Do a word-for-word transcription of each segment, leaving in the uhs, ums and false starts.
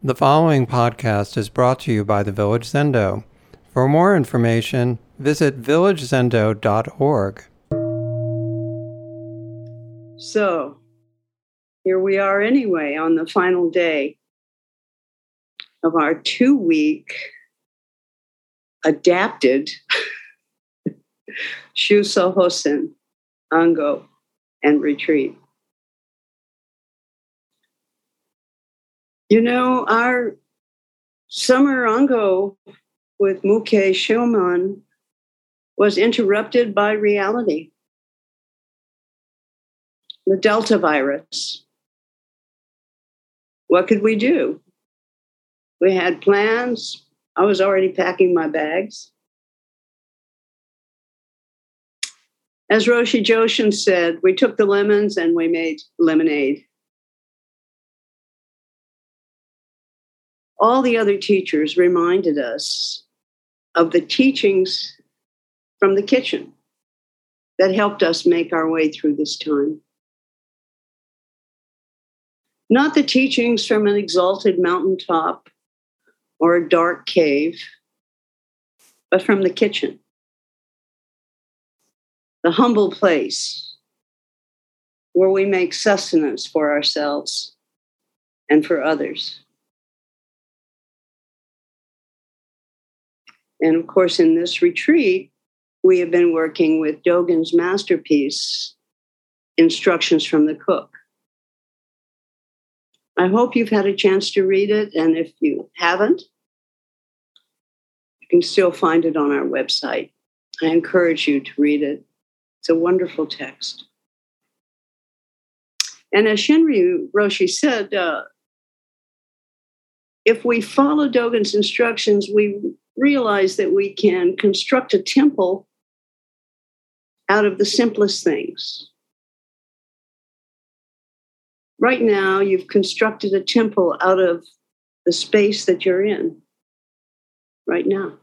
The following podcast is brought to you by the Village Zendo. For more information, visit village zendo dot org. So, here we are anyway on the final day of our two-week adapted Shuso Hossen, Ango, and retreat. You know, our summer Ango with Muke Shoman was interrupted by reality. The Delta virus. What could we do? We had plans. I was already packing my bags. As Roshi Joshin said, we took the lemons and we made lemonade. All the other teachers reminded us of the teachings from the kitchen that helped us make our way through this time. Not the teachings from an exalted mountaintop or a dark cave, but from the kitchen, the humble place where we make sustenance for ourselves and for others. And of course, in this retreat, we have been working with Dogen's masterpiece, Instructions from the Cook. I hope you've had a chance to read it, and if you haven't, you can still find it on our website. I encourage you to read it. It's a wonderful text. And as Shinryu Roshi said, uh, if we follow Dogen's instructions, we realize that we can construct a temple out of the simplest things. Right now, you've constructed a temple out of the space that you're in right now.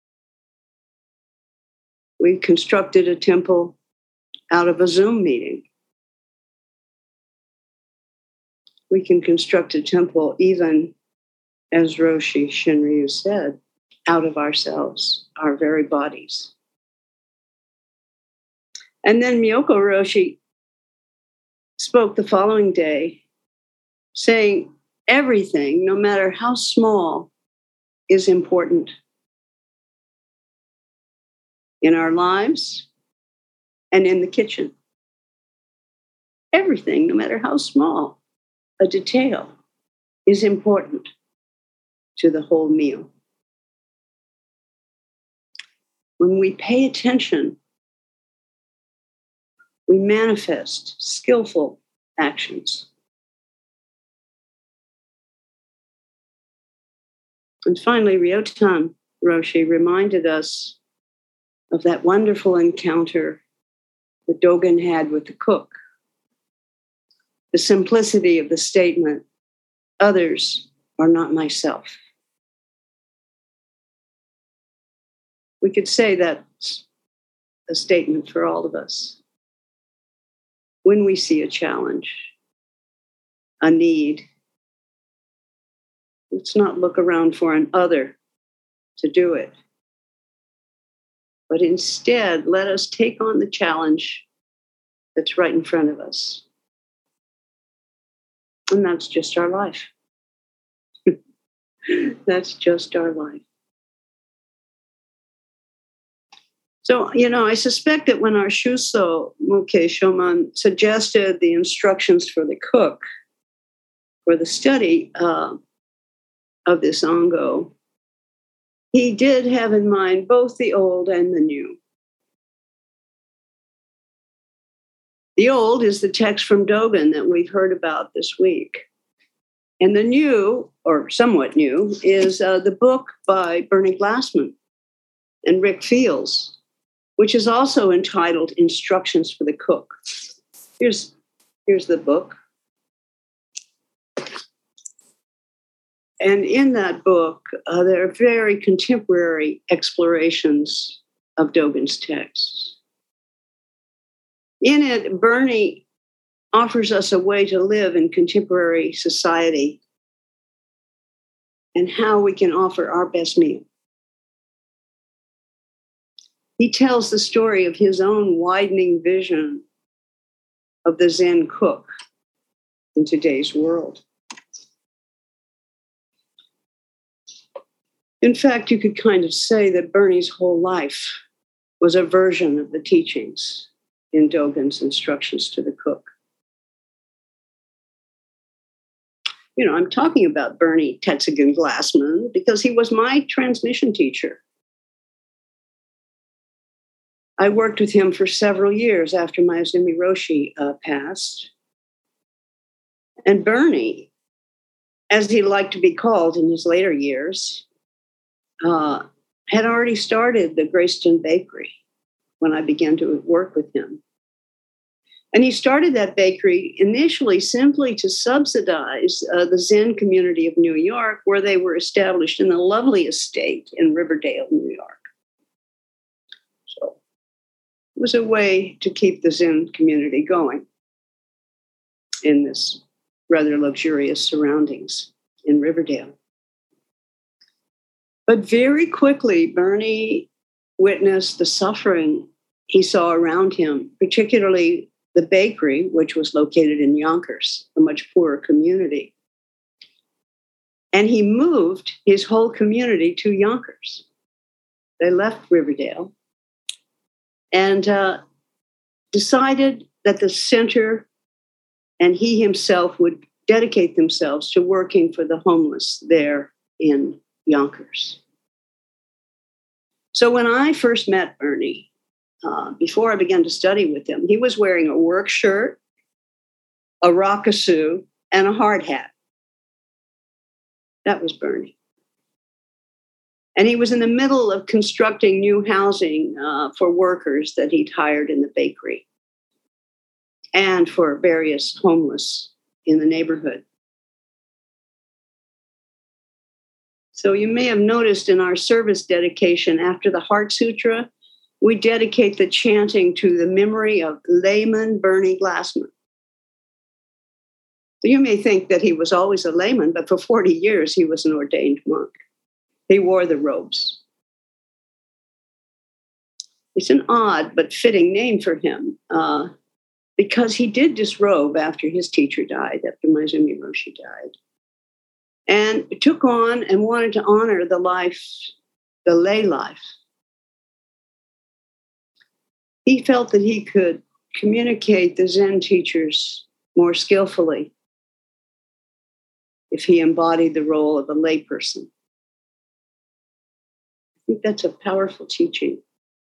We constructed a temple out of a Zoom meeting. We can construct a temple even, as Roshi Shinryu said, out of ourselves, our very bodies. And then Miyoko Roshi spoke the following day, saying everything, no matter how small, is important in our lives and in the kitchen. Everything, no matter how small, a detail, is important to the whole meal. When we pay attention, we manifest skillful actions. And finally, Ryotan Roshi reminded us of that wonderful encounter that Dogen had with the cook. The simplicity of the statement, others are not myself. We could say that's a statement for all of us. When we see a challenge, a need, let's not look around for an other to do it. But instead, let us take on the challenge that's right in front of us. And that's just our life. That's just our life. So, you know, I suspect that when our Shuso Muke Shoman suggested the instructions for the cook for the study uh, of this Ango, he did have in mind both the old and the new. The old is the text from Dogen that we've heard about this week. And the new, or somewhat new, is uh, the book by Bernie Glassman and Rick Fields, which is also entitled Instructions for the Cook. Here's, here's the book. And in that book, uh, there are very contemporary explorations of Dogen's texts. In it, Bernie offers us a way to live in contemporary society and how we can offer our best meal. He tells the story of his own widening vision of the Zen cook in today's world. In fact, you could kind of say that Bernie's whole life was a version of the teachings in Dogen's Instructions to the Cook. You know, I'm talking about Bernie Tetsugen Glassman because he was my transmission teacher. I worked with him for several years after Mayuzumi Roshi uh, passed. And Bernie, as he liked to be called in his later years, uh, had already started the Grayston Bakery when I began to work with him. And he started that bakery initially simply to subsidize uh, the Zen community of New York, where they were established in the lovely estate in Riverdale, New York. So it was a way to keep the Zen community going in this rather luxurious surroundings in Riverdale. But very quickly, Bernie witnessed the suffering he saw around him, particularly the bakery, which was located in Yonkers, a much poorer community. And he moved his whole community to Yonkers. They left Riverdale and uh, decided that the center and he himself would dedicate themselves to working for the homeless there in Yonkers. So when I first met Bernie, uh, before I began to study with him, he was wearing a work shirt, a rockasoo, and a hard hat. That was Bernie. And he was in the middle of constructing new housing uh, for workers that he'd hired in the bakery and for various homeless in the neighborhood. So you may have noticed in our service dedication after the Heart Sutra, we dedicate the chanting to the memory of layman Bernie Glassman. So you may think that he was always a layman, but for forty years he was an ordained monk. He wore the robes. It's an odd but fitting name for him uh, because he did disrobe after his teacher died, after Mayuzumi Roshi died, and took on and wanted to honor the life, the lay life. He felt that he could communicate the Zen teachers more skillfully if he embodied the role of a layperson. I think that's a powerful teaching.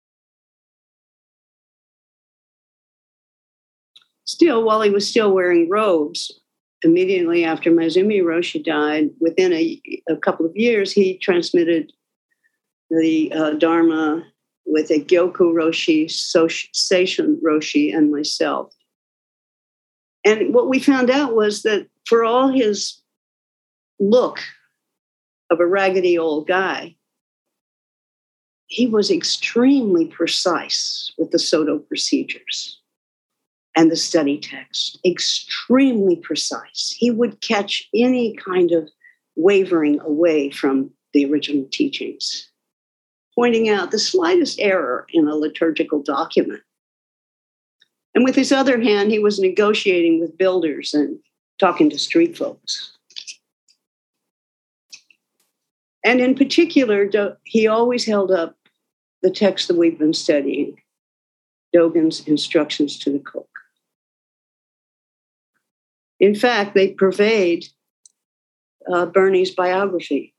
Still, while he was still wearing robes, immediately after Mayuzumi Roshi died, within a, a couple of years, he transmitted the uh, Dharma with a Gyoku Roshi, Seishin Roshi, and myself. And what we found out was that for all his look of a raggedy old guy, he was extremely precise with the Soto procedures and the study text, extremely precise. He would catch any kind of wavering away from the original teachings, pointing out the slightest error in a liturgical document. And with his other hand, he was negotiating with builders and talking to street folks. And in particular, he always held up the text that we've been studying, Dogen's Instructions to the Cook. In fact, they pervade uh, Bernie's biography.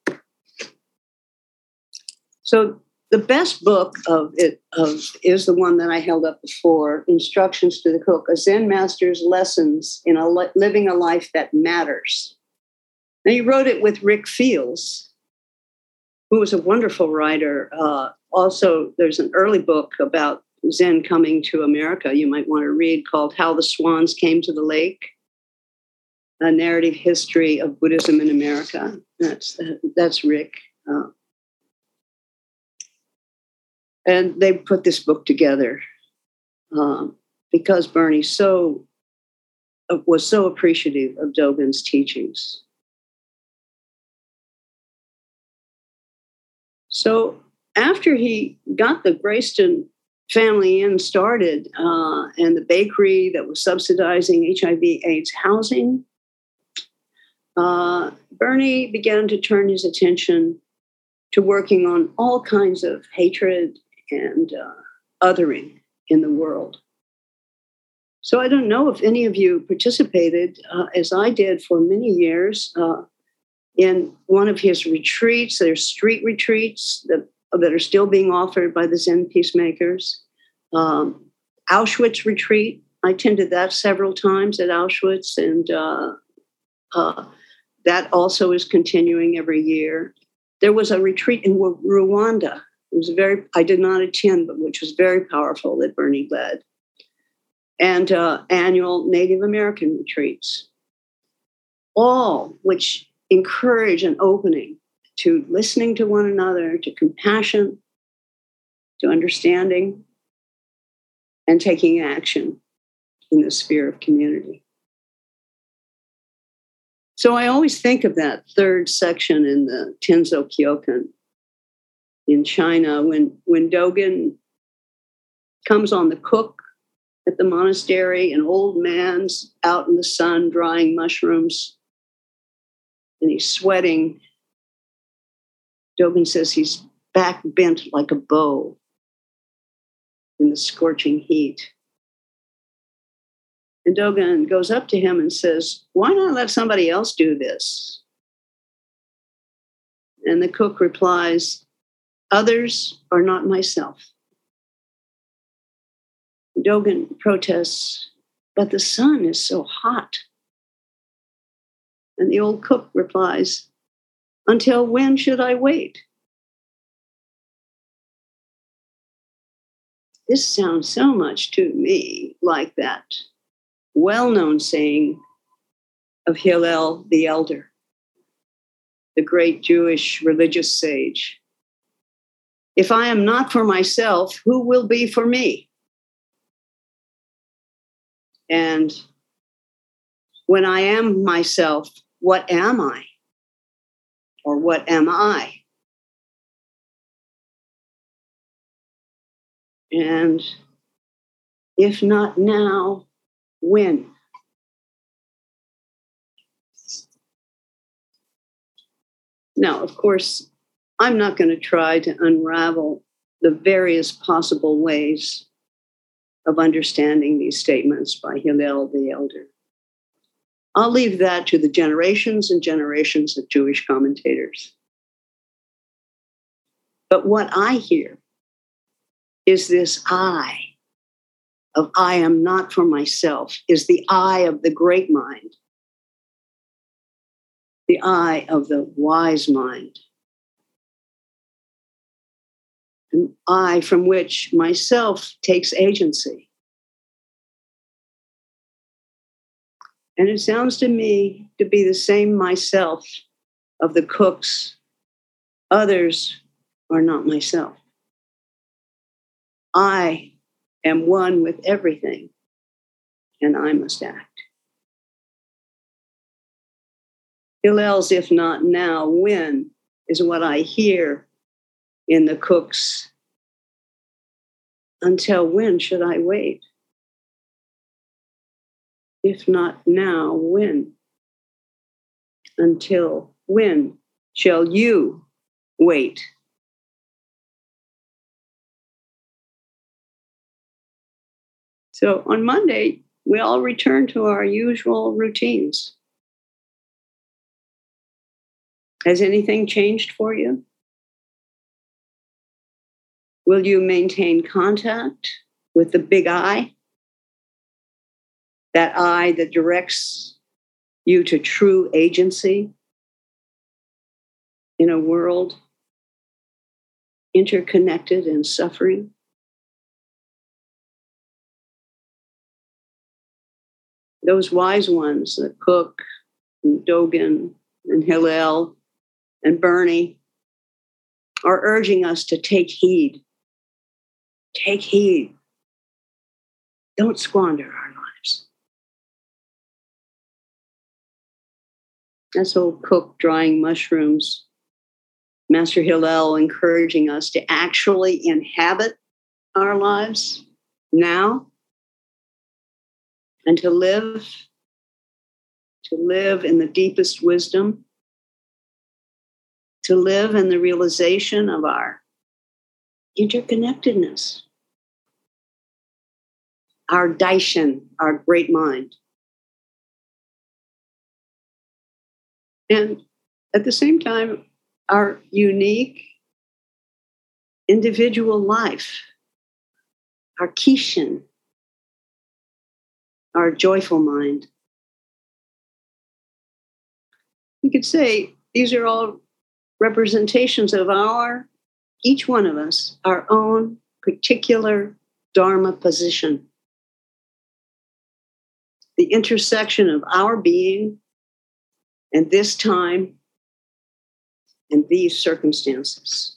So the best book of it of is the one that I held up before, Instructions to the Cook, a Zen Master's Lessons in a li- Living a Life That Matters. Now, he wrote it with Rick Fields, who was a wonderful writer. Uh, also, there's an early book about Zen coming to America you might want to read called How the Swans Came to the Lake, a narrative history of Buddhism in America. That's, that's Rick. Uh, And they put this book together um, because Bernie so uh, was so appreciative of Dogen's teachings. So after he got the Grayston Family Inn started uh, and the bakery that was subsidizing H I V AIDS housing, uh, Bernie began to turn his attention to working on all kinds of hatred and uh, othering in the world. So I don't know if any of you participated, uh, as I did for many years, uh, in one of his retreats. There's street retreats that, that are still being offered by the Zen Peacemakers. Um, Auschwitz retreat. I attended that several times at Auschwitz, and uh, uh, that also is continuing every year. There was a retreat in Rwanda. It was very, I did not attend, but which was very powerful, that Bernie led. And uh, annual Native American retreats, all which encourage an opening to listening to one another, to compassion, to understanding, and taking action in the sphere of community. So I always think of that third section in the Tenzo Kyokan in China when, when Dogen comes on the cook at the monastery, an old man's out in the sun drying mushrooms, and he's sweating. Dogen says he's back bent like a bow in the scorching heat. And Dogen goes up to him and says, "Why not let somebody else do this?" And the cook replies, "Others are not myself." Dogen protests, "But the sun is so hot." And the old cook replies, "Until when should I wait?" This sounds so much to me like that well-known saying of Hillel the Elder, the great Jewish religious sage. "If I am not for myself, who will be for me?" And when I am myself, what am I? Or what am I? And if not now, when? Now, of course, I'm not going to try to unravel the various possible ways of understanding these statements by Hillel the Elder. I'll leave that to the generations and generations of Jewish commentators. But what I hear is this I of I am not for myself, is the I of the great mind, the I of the wise mind, an I from which myself takes agency. And it sounds to me to be the same myself of the cooks. Others are not myself. I am one with everything, and I must act. Hillel's "if not now, when" is what I hear in the cooks. Until when should I wait? If not now, when? Until when shall you wait? So on Monday, we all return to our usual routines. Has anything changed for you? Will you maintain contact with the big I? That I that directs you to true agency in a world interconnected and suffering? Those wise ones, the Cook and Dogen and Hillel and Bernie, are urging us to take heed. Take heed. Don't squander our lives. That's old Cook drying mushrooms Master Hillel encouraging us to actually inhabit our lives now and to live, to live in the deepest wisdom, to live in the realization of our interconnectedness, our Daishin, our great mind. And at the same time, our unique individual life, our Kishin, our joyful mind. You could say these are all representations of our, each one of us, our own particular Dharma position. The intersection of our being and this time and these circumstances.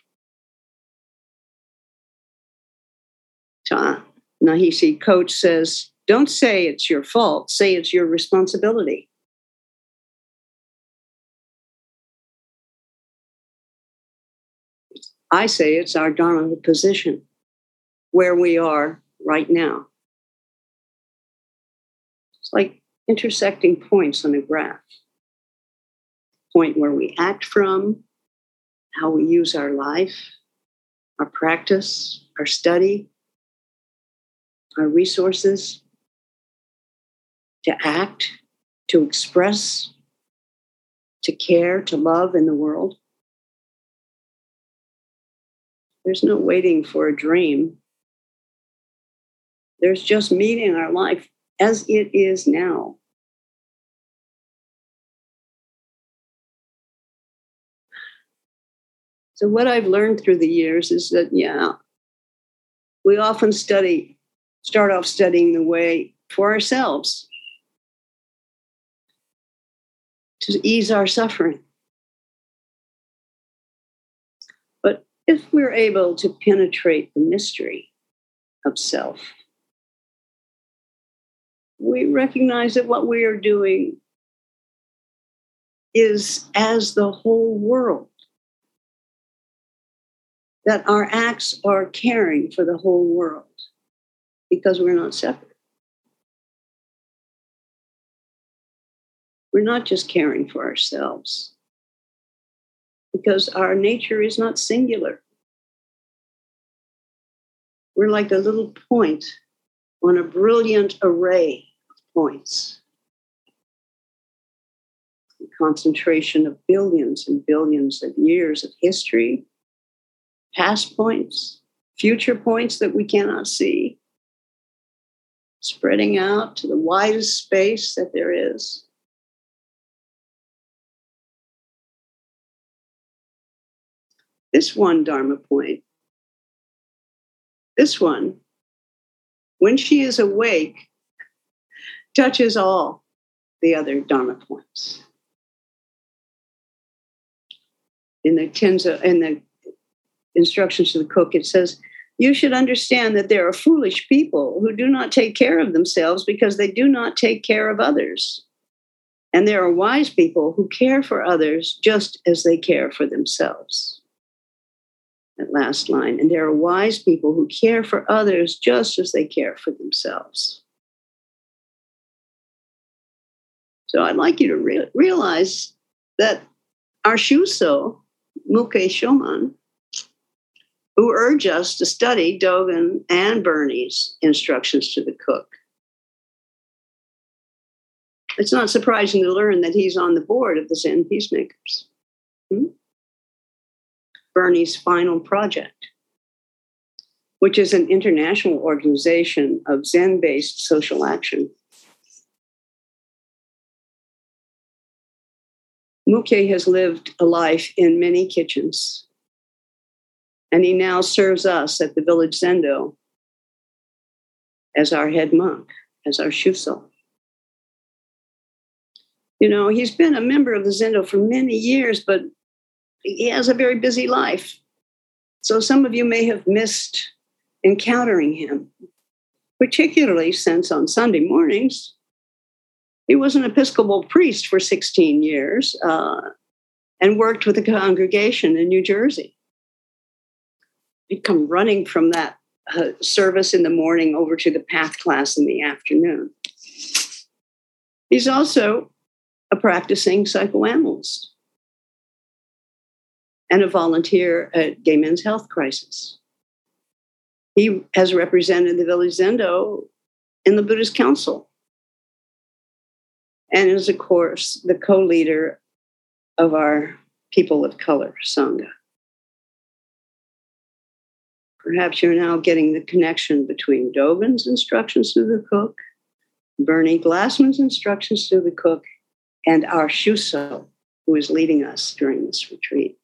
Ta Nahisi Coach says, don't say it's your fault, say it's your responsibility. I say it's our Dharma position, where we are right now. It's like intersecting points on a graph. Point where we act from, how we use our life, our practice, our study, our resources to act, to express, to care, to love in the world. There's no waiting for a dream. There's just meeting our life as it is now. So what I've learned through the years is that, yeah, we often study, start off studying the way for ourselves to ease our suffering. But if we're able to penetrate the mystery of self, we recognize that what we are doing is as the whole world, that our acts are caring for the whole world because we're not separate. We're not just caring for ourselves because our nature is not singular. We're like a little point on a brilliant array of points. A concentration of billions and billions of years of history, past points, future points that we cannot see, spreading out to the widest space that there is. This one Dharma point, this one, when she is awake, touches all the other Dharma points. In the Tenzo, in the instructions to the cook, it says, you should understand that there are foolish people who do not take care of themselves because they do not take care of others. And there are wise people who care for others just as they care for themselves. That last line. And there are wise people who care for others just as they care for themselves. So I'd like you to re- realize that our Shuso, Muke Shoman, who urge us to study Dogen and Bernie's instructions to the cook. It's not surprising to learn that he's on the board of the Zen Peacemakers. Hmm? Bernie's final project, which is an international organization of Zen-based social action. Muke has lived a life in many kitchens, and he now serves us at the village Zendo as our head monk, as our Shuso. You know, he's been a member of the Zendo for many years, but he has a very busy life. So some of you may have missed encountering him, particularly since on Sunday mornings, he was an Episcopal priest for sixteen years. Uh, and worked with a congregation in New Jersey. He'd come running from that uh, service in the morning over to the Path class in the afternoon. He's also a practicing psychoanalyst and a volunteer at Gay Men's Health Crisis. He has represented the Village Zendo in the Buddhist Council and is, of course, the co-leader of our People of Color Sangha. Perhaps you're now getting the connection between Dogen's instructions to the cook, Bernie Glassman's instructions to the cook, and our Shuso, who is leading us during this retreat.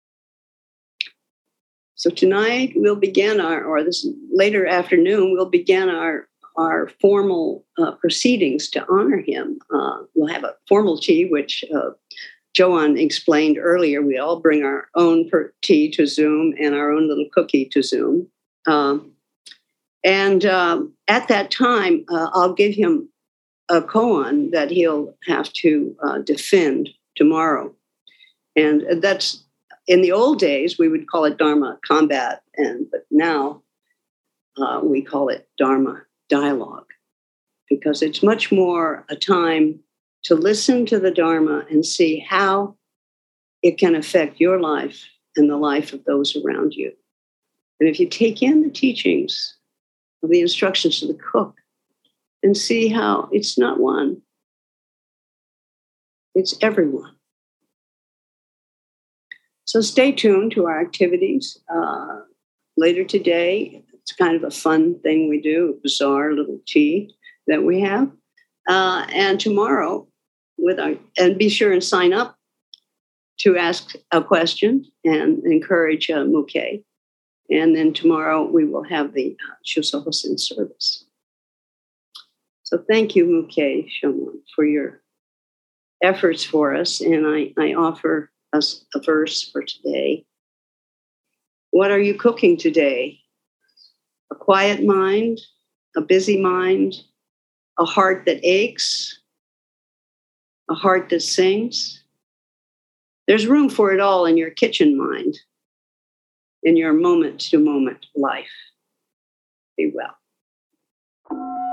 So tonight we'll begin our, or this later afternoon, we'll begin our, our formal uh, proceedings to honor him. Uh, we'll have a formal tea, which uh, Joanne explained earlier. We all bring our own per- tea to Zoom and our own little cookie to Zoom. Um, and um, at that time, uh, I'll give him a koan that he'll have to uh, defend tomorrow. And that's, in the old days, we would call it Dharma combat, and but now uh, we call it Dharma dialogue, because it's much more a time to listen to the Dharma and see how it can affect your life and the life of those around you. And if you take in the teachings of the instructions to the cook and see how it's not one, it's everyone. So stay tuned to our activities uh, later today. It's kind of a fun thing we do, a bizarre little tea that we have. Uh, and tomorrow, with our, and be sure and sign up to ask a question and encourage uh, Muke. And then tomorrow we will have the uh, Shuso Hossen service. So thank you, Muke Shomon, for your efforts for us. And I, I offer us a verse for today. What are you cooking today? A quiet mind, a busy mind, a heart that aches, a heart that sings. There's room for it all in your kitchen mind, in your moment-to-moment life. Be well.